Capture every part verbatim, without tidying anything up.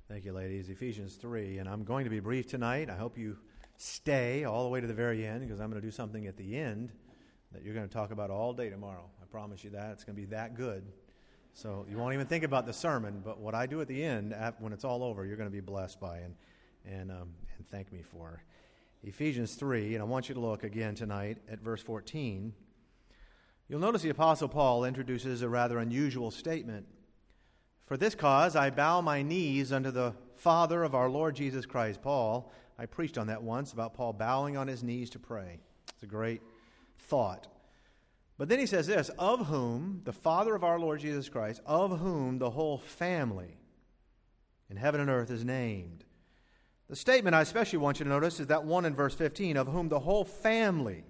Thank you, ladies. Ephesians three, and I'm going to be brief tonight. I hope you stay all the way to the very end, because I'm going to do something at the end that you're going to talk about all day tomorrow. I promise you that. It's going to be that good. So you won't even think about the sermon, but what I do at the end, when it's all over, you're going to be blessed by and and um, and thank me for. Ephesians three, and I want you to look again tonight at verse fourteen. You'll notice the Apostle Paul introduces a rather unusual statement. For this cause I bow my knees unto the Father of our Lord Jesus Christ. Paul, I preached on that once, about Paul bowing on his knees to pray. It's a great thought. But then he says this, of whom, the Father of our Lord Jesus Christ, of whom the whole family in heaven and earth is named. The statement I especially want you to notice is that one in verse fifteen, of whom the whole family.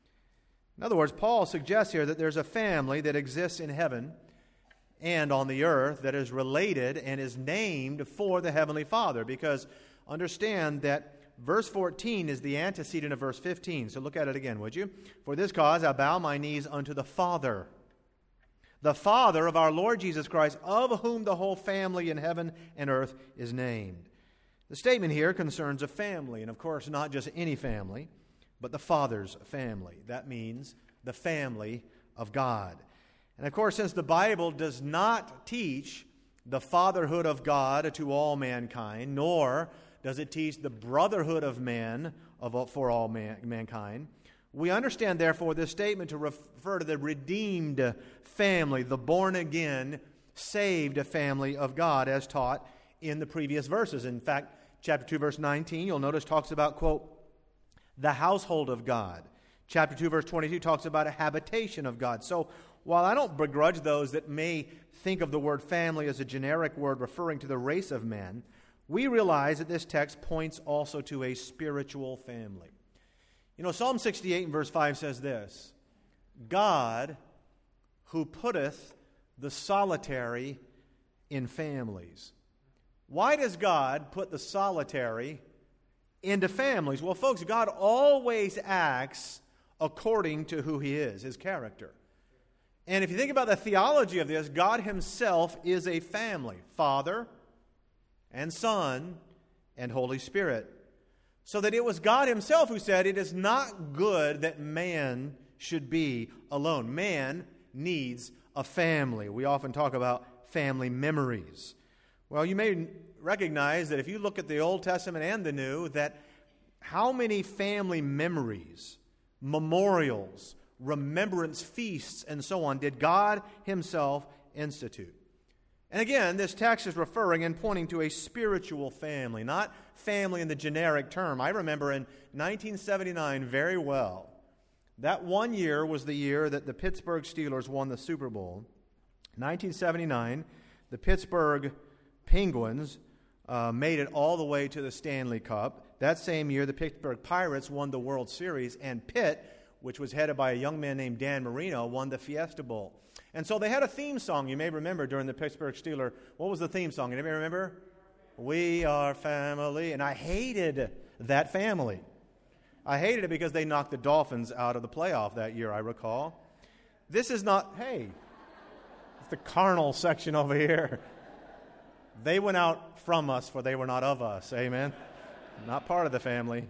In other words, Paul suggests here that there's a family that exists in heaven and on the earth that is related and is named for the Heavenly Father. Because understand that verse fourteen is the antecedent of verse fifteen. So look at it again, would you? For this cause I bow my knees unto the Father, the Father of our Lord Jesus Christ, of whom the whole family in heaven and earth is named. The statement here concerns a family, and of course not just any family, but the Father's family. That means the family of God. And of course, since the Bible does not teach the fatherhood of God to all mankind, nor does it teach the brotherhood of man of, for all man, mankind, we understand, therefore, this statement to refer to the redeemed family, the born-again, saved family of God, as taught in the previous verses. In fact, chapter two, verse nineteen, you'll notice, talks about, quote, the household of God. Chapter two, verse twenty-two, talks about a habitation of God. So, while I don't begrudge those that may think of the word family as a generic word referring to the race of men, we realize that this text points also to a spiritual family. You know, Psalm sixty-eight and verse five says this, God who putteth the solitary in families. Why does God put the solitary into families? Well, folks, God always acts according to who He is, His character. And if you think about the theology of this, God Himself is a family, Father and Son and Holy Spirit. So that it was God Himself who said, it is not good that man should be alone. Man needs a family. We often talk about family memories. Well, you may recognize that if you look at the Old Testament and the New, that how many family memories, memorials, remembrance feasts, and so on did God Himself institute? And again, this text is referring and pointing to a spiritual family, not family in the generic term. I remember in nineteen seventy-nine very well. That one year was the year that the Pittsburgh Steelers won the Super Bowl. nineteen seventy-nine, the Pittsburgh Penguins uh, made it all the way to the Stanley Cup. That same year, the Pittsburgh Pirates won the World Series, and Pitt, which was headed by a young man named Dan Marino, won the Fiesta Bowl. And so they had a theme song, you may remember, during the Pittsburgh Steelers. What was the theme song? Anybody remember? We Are Family. And I hated that family. I hated it because they knocked the Dolphins out of the playoff that year, I recall. This is not, hey, it's the carnal section over here. They went out from us, for they were not of us. Amen? Not part of the family.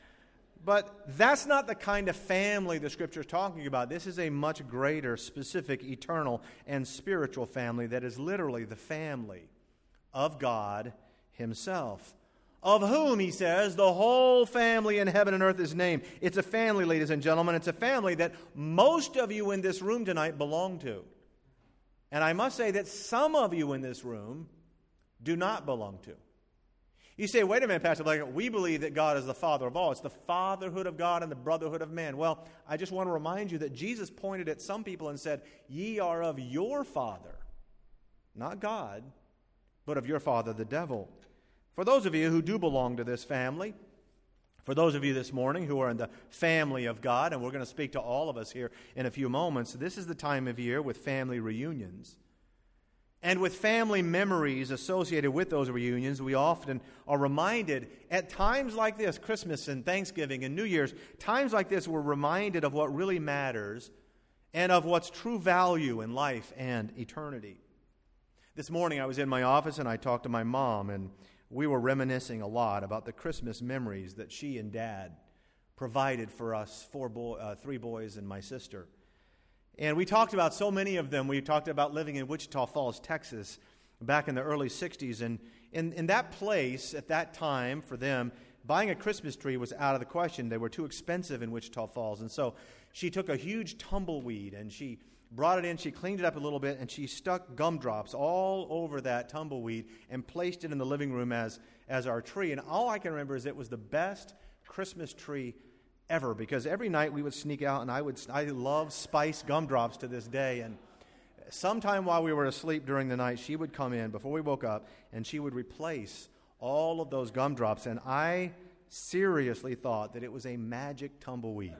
But that's not the kind of family the Scripture is talking about. This is a much greater, specific, eternal, and spiritual family that is literally the family of God Himself, of whom, He says, the whole family in heaven and earth is named. It's a family, ladies and gentlemen. It's a family that most of you in this room tonight belong to. And I must say that some of you in this room do not belong to. You say, wait a minute, Pastor Blake, we believe that God is the Father of all. It's the fatherhood of God and the brotherhood of man. Well, I just want to remind you that Jesus pointed at some people and said, ye are of your father, not God, but of your father, the devil. For those of you who do belong to this family, for those of you this morning who are in the family of God, and we're going to speak to all of us here in a few moments, this is the time of year with family reunions. And with family memories associated with those reunions, we often are reminded at times like this, Christmas and Thanksgiving and New Year's, times like this we're reminded of what really matters and of what's true value in life and eternity. This morning I was in my office and I talked to my mom, and we were reminiscing a lot about the Christmas memories that she and Dad provided for us, four boy, uh, three boys and my sister. And we talked about so many of them. We talked about living in Wichita Falls, Texas, back in the early sixties. And in, in that place, at that time, for them, buying a Christmas tree was out of the question. They were too expensive in Wichita Falls. And so she took a huge tumbleweed and she brought it in, she cleaned it up a little bit, and she stuck gumdrops all over that tumbleweed and placed it in the living room as, as our tree. And all I can remember is it was the best Christmas tree ever, because every night we would sneak out, and I would I love spice gumdrops to this day. And sometime while we were asleep during the night, she would come in before we woke up, and she would replace all of those gumdrops. And I seriously thought that it was a magic tumbleweed.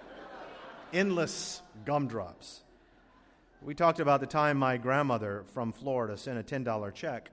Endless gumdrops. We talked about the time my grandmother from Florida sent a ten dollar check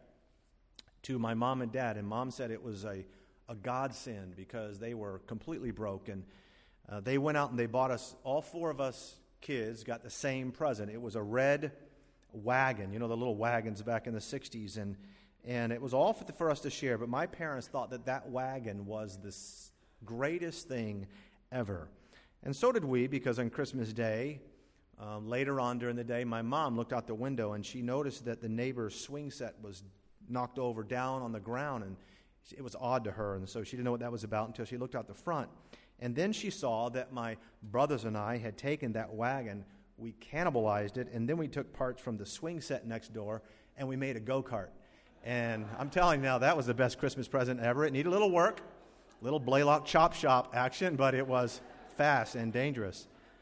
to my mom and dad, and Mom said it was a, a godsend because they were completely broke. And uh, they went out and they bought us, all four of us kids got the same present. It was a red wagon, you know, the little wagons back in the sixties, and and it was all for, the, for us to share. But my parents thought that that wagon was the greatest thing ever. And so did we, because on Christmas Day, Um, later on during the day, my mom looked out the window and she noticed that the neighbor's swing set was knocked over down on the ground, and it was odd to her, and so she didn't know what that was about until she looked out the front. And then she saw that my brothers and I had taken that wagon, we cannibalized it, and then we took parts from the swing set next door and we made a go-kart. And I'm telling you now, that was the best Christmas present ever. It needed a little work, a little Blaylock chop shop action, but it was fast and dangerous.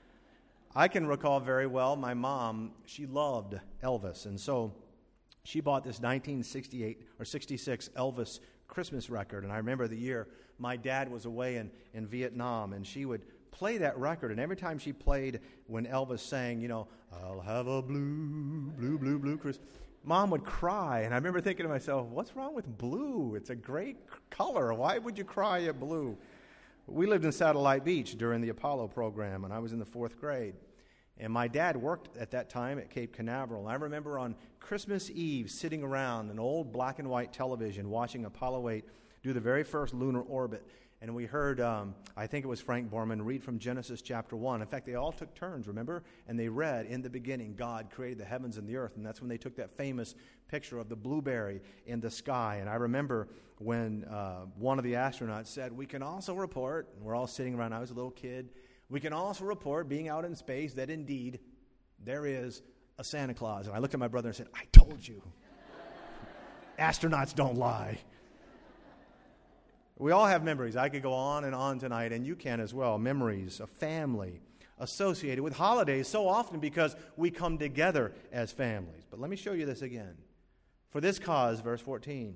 I can recall very well my mom, she loved Elvis, and so she bought this nineteen sixty-eight or sixty-six Elvis Christmas record. And I remember the year my dad was away in, in Vietnam, and she would play that record, and every time she played when Elvis sang, you know, I'll have a blue, blue, blue, blue Christmas, Mom would cry. And I remember thinking to myself, what's wrong with blue? It's a great color. Why would you cry at blue? We lived in Satellite Beach during the Apollo program, and I was in the fourth grade. And my dad worked at that time at Cape Canaveral. And I remember on Christmas Eve sitting around an old black and white television watching Apollo eight do the very first lunar orbit. And we heard, um, I think it was Frank Borman, read from Genesis chapter one. In fact, they all took turns, remember? And they read, in the beginning, God created the heavens and the earth. And that's when they took that famous picture of the blueberry in the sky. And I remember when uh, one of the astronauts said, we can also report, and we're all sitting around, I was a little kid, we can also report, being out in space, that indeed there is a Santa Claus. And I looked at my brother and said, I told you. Astronauts don't lie. We all have memories. I could go on and on tonight, and you can as well. Memories of family associated with holidays so often because we come together as families. But let me show you this again. For this cause, verse fourteen,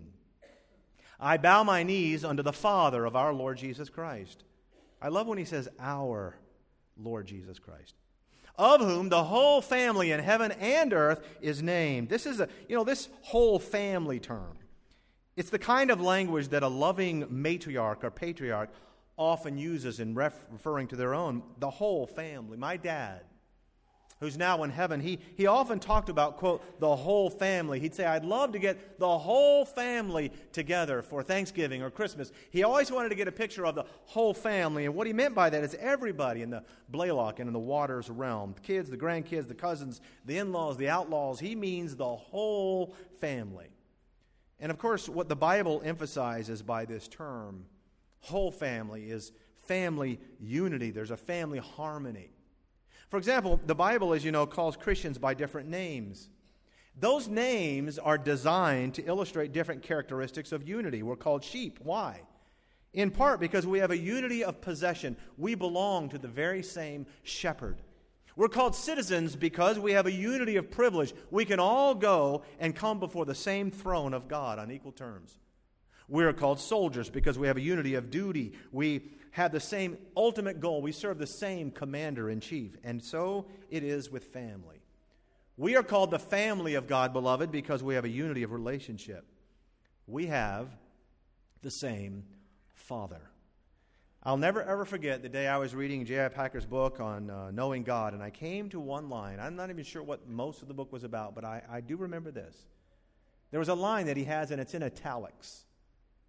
I bow my knees unto the Father of our Lord Jesus Christ. I love when he says, our Lord Jesus Christ, of whom the whole family in heaven and earth is named. This is a, you know, this whole family term. It's the kind of language that a loving matriarch or patriarch often uses in ref- referring to their own, the whole family. My dad, who's now in heaven, he, he often talked about, quote, the whole family. He'd say, I'd love to get the whole family together for Thanksgiving or Christmas. He always wanted to get a picture of the whole family, and what he meant by that is everybody in the Blaylock and in the Waters realm, the kids, the grandkids, the cousins, the in-laws, the outlaws. He means the whole family. And of course, what the Bible emphasizes by this term, whole family, is family unity. There's a family harmony. For example, the Bible, as you know, calls Christians by different names. Those names are designed to illustrate different characteristics of unity. We're called sheep. Why? In part because we have a unity of possession. We belong to the very same shepherd. We're called citizens because we have a unity of privilege. We can all go and come before the same throne of God on equal terms. We're called soldiers because we have a unity of duty. We have the same ultimate goal. We serve the same commander-in-chief. And so it is with family. We are called the family of God, beloved, because we have a unity of relationship. We have the same Father. I'll never, ever forget the day I was reading J I Packer's book on uh, knowing God, and I came to one line. I'm not even sure what most of the book was about, but I, I do remember this. There was a line that he has, and it's in italics.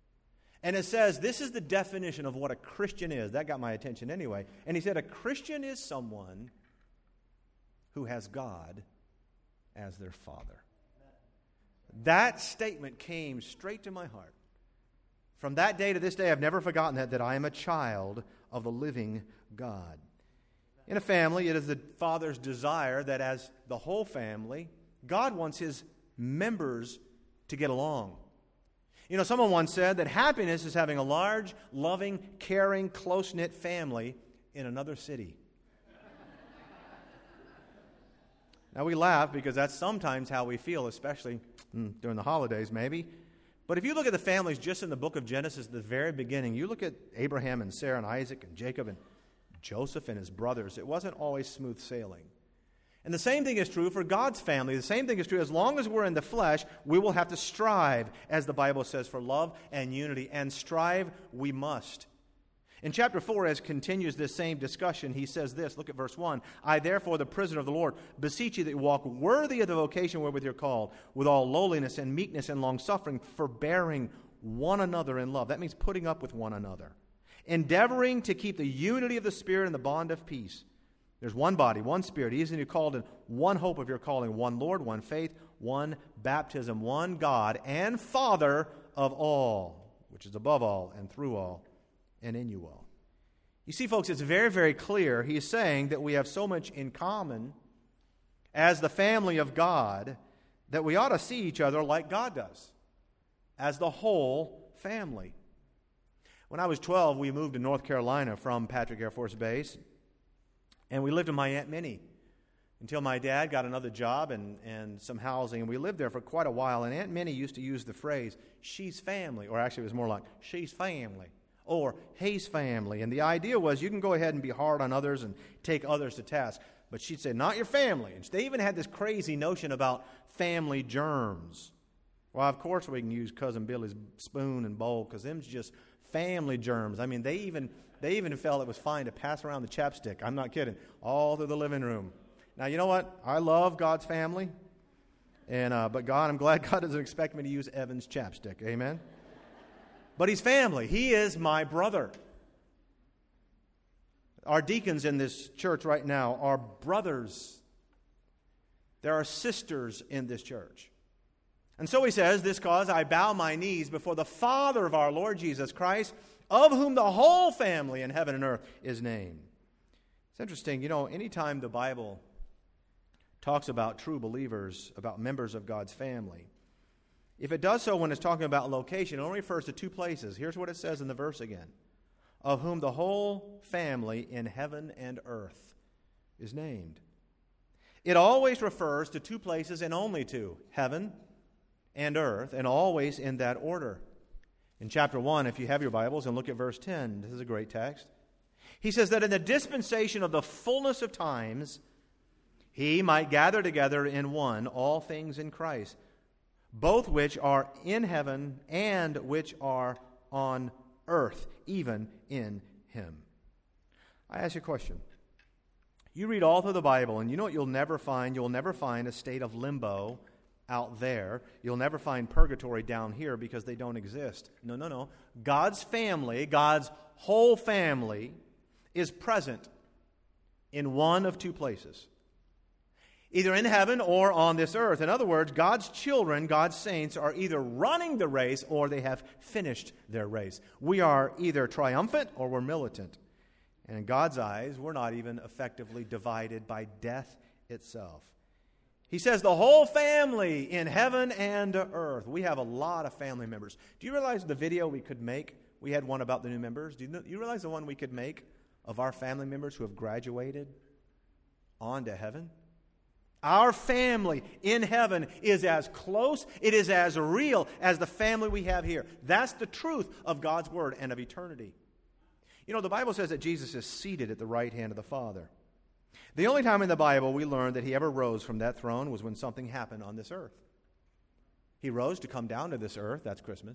And it says, this is the definition of what a Christian is. That got my attention anyway. And he said, a Christian is someone who has God as their Father. That statement came straight to my heart. From that day to this day, I've never forgotten that, that I am a child of the living God. In a family, it is the Father's desire that as the whole family, God wants His members to get along. You know, someone once said that happiness is having a large, loving, caring, close-knit family in another city. Now, we laugh because that's sometimes how we feel, especially mm, during the holidays, maybe. But if you look at the families just in the book of Genesis at the very beginning, you look at Abraham and Sarah and Isaac and Jacob and Joseph and his brothers, it wasn't always smooth sailing. And the same thing is true for God's family. The same thing is true as long as we're in the flesh, we will have to strive, as the Bible says, for love and unity. And strive we must. In chapter four, as continues this same discussion, he says this, look at verse one. I therefore, the prisoner of the Lord, beseech you that you walk worthy of the vocation wherewith you're called, with all lowliness and meekness and longsuffering, forbearing one another in love. That means putting up with one another. Endeavoring to keep the unity of the Spirit and the bond of peace. There's one body, one Spirit, easily you called in one hope of your calling, one Lord, one faith, one baptism, one God and Father of all, which is above all and through all and in you all. You see, folks, it's very, very clear. He's saying that we have so much in common as the family of God that we ought to see each other like God does, as the whole family. When I was twelve, we moved to North Carolina from Patrick Air Force Base, and we lived with my Aunt Minnie until my dad got another job and, and some housing, and we lived there for quite a while. And Aunt Minnie used to use the phrase, she's family, or actually it was more like, she's family, or he's family. And the idea was you can go ahead and be hard on others and take others to task, but she'd say, not your family. And they even had this crazy notion about family germs. Well, of course we can use Cousin Billy's spoon and bowl, because them's just family germs. I mean, they even they even felt it was fine to pass around the chapstick. I'm not kidding. All through the living room. Now, you know what? I love God's family, and uh, but God, I'm glad God doesn't expect me to use Evan's chapstick. Amen. But he's family. He is my brother. Our deacons in this church right now are brothers. There are sisters in this church. And so he says, this cause I bow my knees before the Father of our Lord Jesus Christ, of whom the whole family in heaven and earth is named. It's interesting, you know, anytime the Bible talks about true believers, about members of God's family, if it does so when it's talking about location, it only refers to two places. Here's what it says in the verse again. Of whom the whole family in heaven and earth is named. It always refers to two places and only two, heaven and earth, and always in that order. In chapter one, if you have your Bibles, and look at verse ten, this is a great text. He says that in the dispensation of the fullness of times, he might gather together in one all things in Christ, both which are in heaven and which are on earth, even in him. I ask you a question. You read all through the Bible, and you know what you'll never find? You'll never find a state of limbo out there. You'll never find purgatory down here because they don't exist. No, no, no. God's family, God's whole family, is present in one of two places. Either in heaven or on this earth. In other words, God's children, God's saints, are either running the race or they have finished their race. We are either triumphant or we're militant. And in God's eyes, we're not even effectively divided by death itself. He says the whole family in heaven and earth. We have a lot of family members. Do you realize the video we could make? We had one about the new members. Do you, know, do you realize the one we could make of our family members who have graduated on to heaven? Our family in heaven is as close, it is as real as the family we have here. That's the truth of God's Word and of eternity. You know, the Bible says that Jesus is seated at the right hand of the Father. The only time in the Bible we learn that he ever rose from that throne was when something happened on this earth. He rose to come down to this earth. That's Christmas.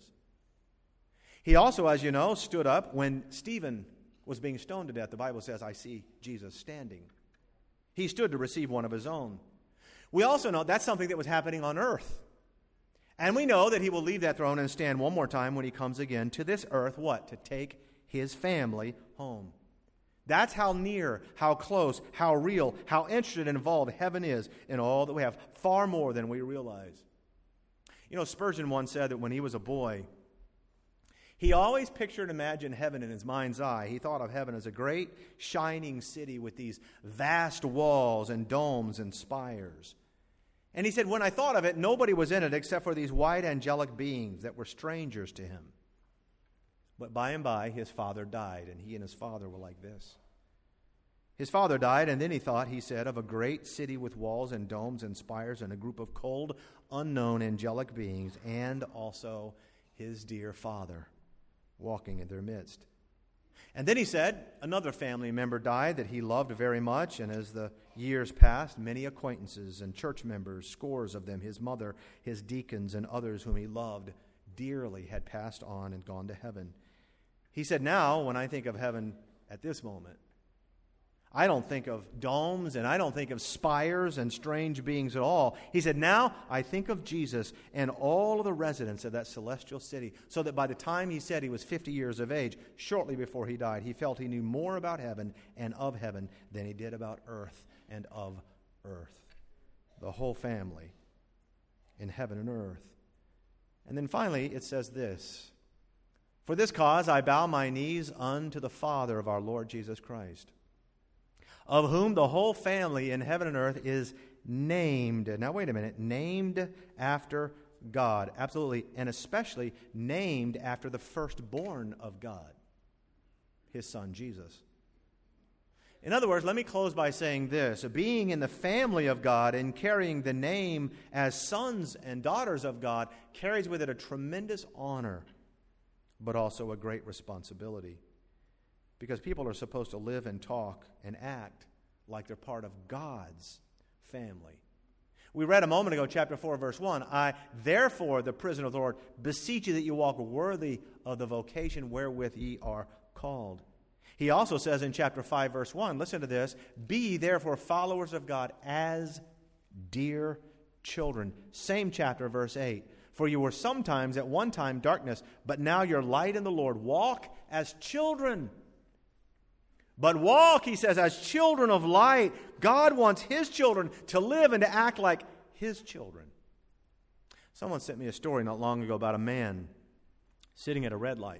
He also, as you know, stood up when Stephen was being stoned to death. The Bible says, I see Jesus standing. He stood to receive one of his own. We also know that's something that was happening on earth. And we know that he will leave that throne and stand one more time when he comes again to this earth, what? To take his family home. That's how near, how close, how real, how interested and involved heaven is in all that we have, far more than we realize. You know, Spurgeon once said that when he was a boy, he always pictured and imagined heaven in his mind's eye. He thought of heaven as a great, shining city with these vast walls and domes and spires. And he said, when I thought of it, nobody was in it except for these white angelic beings that were strangers to him. But by and by, his father died, and he and his father were like this. His father died, and then he thought, he said, of a great city with walls and domes and spires and a group of cold, unknown angelic beings, and also his dear father walking in their midst. And then he said, another family member died that he loved very much, and as the years passed, many acquaintances and church members, scores of them, his mother, his deacons, and others whom he loved dearly had passed on and gone to heaven. He said, now, when I think of heaven at this moment, I don't think of domes and I don't think of spires and strange beings at all. He said, now I think of Jesus and all of the residents of that celestial city, so that by the time he said he was fifty years of age, shortly before he died, he felt he knew more about heaven and of heaven than he did about earth and of earth. The whole family in heaven and earth. And then finally it says this, for this cause I bow my knees unto the Father of our Lord Jesus Christ, of whom the whole family in heaven and earth is named. Now wait a minute. Named after God. Absolutely. And especially named after the firstborn of God, his son Jesus. In other words, let me close by saying this. Being in the family of God and carrying the name as sons and daughters of God carries with it a tremendous honor, but also a great responsibility. Because people are supposed to live and talk and act like they're part of God's family. We read a moment ago, chapter four, verse one, I, therefore, the prisoner of the Lord, beseech you that you walk worthy of the vocation wherewith ye are called. He also says in chapter five, verse one, listen to this, be ye therefore followers of God as dear children. Same chapter, verse eight. For you were sometimes at one time darkness, but now you're light in the Lord. Walk as children. But walk, he says, as children of light. God wants his children to live and to act like his children. Someone sent me a story not long ago about a man sitting at a red light.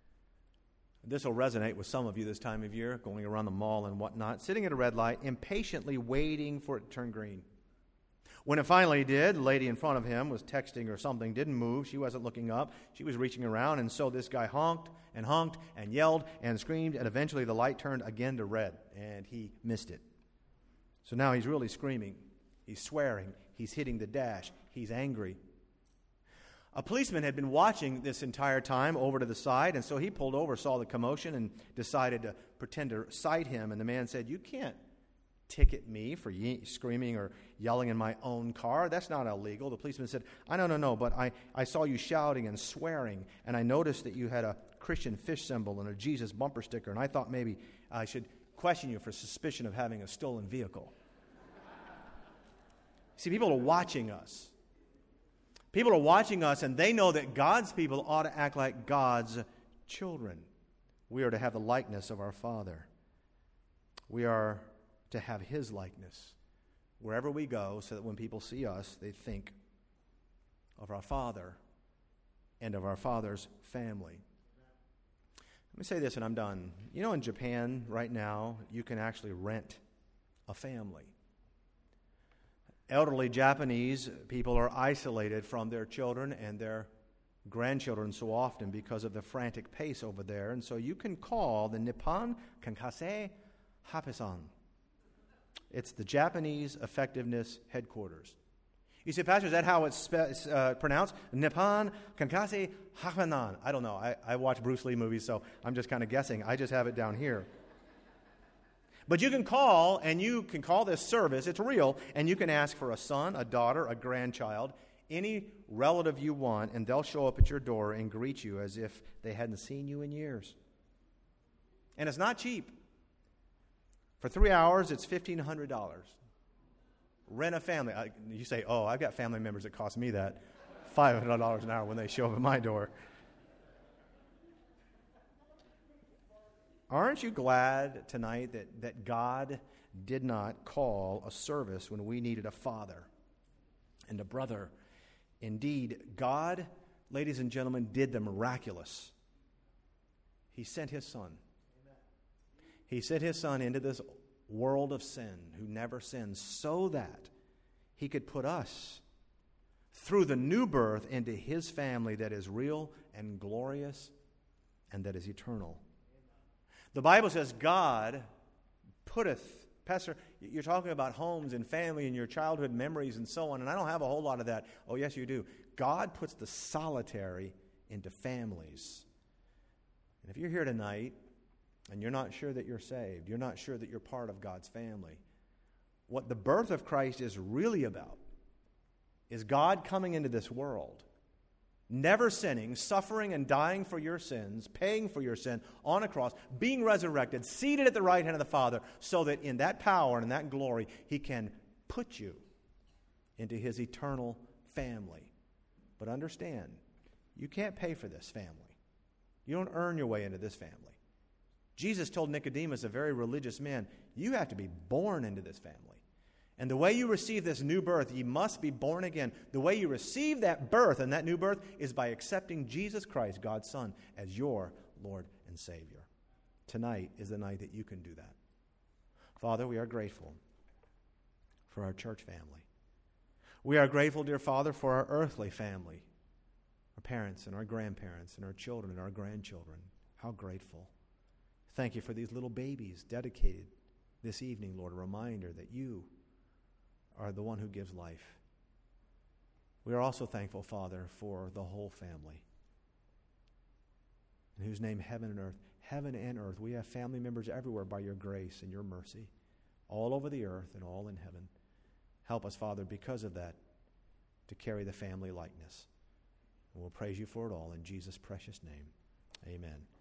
This will resonate with some of you this time of year, going around the mall and whatnot. Sitting at a red light, impatiently waiting for it to turn green. When it finally did, the lady in front of him was texting or something, didn't move. She wasn't looking up. She was reaching around, and so this guy honked and honked and yelled and screamed, and eventually the light turned again to red, and he missed it. So now he's really screaming. He's swearing. He's hitting the dash. He's angry. A policeman had been watching this entire time over to the side, and so he pulled over, saw the commotion, and decided to pretend to cite him. And the man said, you can't ticket me for ye- screaming or yelling in my own car. That's not illegal. The policeman said, I no, no, no, but I, I saw you shouting and swearing, and I noticed that you had a Christian fish symbol and a Jesus bumper sticker, and I thought maybe I should question you for suspicion of having a stolen vehicle. See, people are watching us. People are watching us, and they know that God's people ought to act like God's children. We are to have the likeness of our Father. We are to have his likeness wherever we go, so that when people see us, they think of our Father and of our Father's family. Let me say this and I'm done. You know, in Japan right now, you can actually rent a family. Elderly Japanese people are isolated from their children and their grandchildren so often because of the frantic pace over there. And so you can call the Nippon Kankase Hapesan. It's the Japanese Effectiveness Headquarters. You say, Pastor, is that how it's spe- uh, pronounced? Nippon Kankase Hapenan. I don't know. I, I watch Bruce Lee movies, so I'm just kind of guessing. I just have it down here. But you can call, and you can call this service. It's real, and you can ask for a son, a daughter, a grandchild, any relative you want, and they'll show up at your door and greet you as if they hadn't seen you in years. And it's not cheap. For three hours, it's fifteen hundred dollars. Rent a family. I, you say, oh, I've got family members that cost me that. five hundred dollars an hour when they show up at my door. Aren't you glad tonight that, that God did not call a service when we needed a father and a brother? Indeed, God, ladies and gentlemen, did the miraculous. He sent his son. He sent his son into this world of sin, who never sins, so that he could put us through the new birth into his family that is real and glorious and that is eternal. The Bible says God putteth, Pastor, you're talking about homes and family and your childhood memories and so on, and I don't have a whole lot of that. Oh, yes, you do. God puts the solitary into families. And if you're here tonight and you're not sure that you're saved, you're not sure that you're part of God's family, what the birth of Christ is really about is God coming into this world, never sinning, suffering and dying for your sins, paying for your sin on a cross, being resurrected, seated at the right hand of the Father, so that in that power and in that glory, he can put you into his eternal family. But understand, you can't pay for this family. You don't earn your way into this family. Jesus told Nicodemus, a very religious man, you have to be born into this family. And the way you receive this new birth, you must be born again. The way you receive that birth and that new birth is by accepting Jesus Christ, God's Son, as your Lord and Savior. Tonight is the night that you can do that. Father, we are grateful for our church family. We are grateful, dear Father, for our earthly family, our parents and our grandparents and our children and our grandchildren. How grateful. Thank you for these little babies dedicated this evening, Lord, a reminder that you are the one who gives life. We are also thankful, Father, for the whole family, in whose name heaven and earth, heaven and earth, we have family members everywhere by your grace and your mercy, all over the earth and all in heaven. Help us, Father, because of that, to carry the family likeness. And we'll praise you for it all in Jesus' precious name. Amen.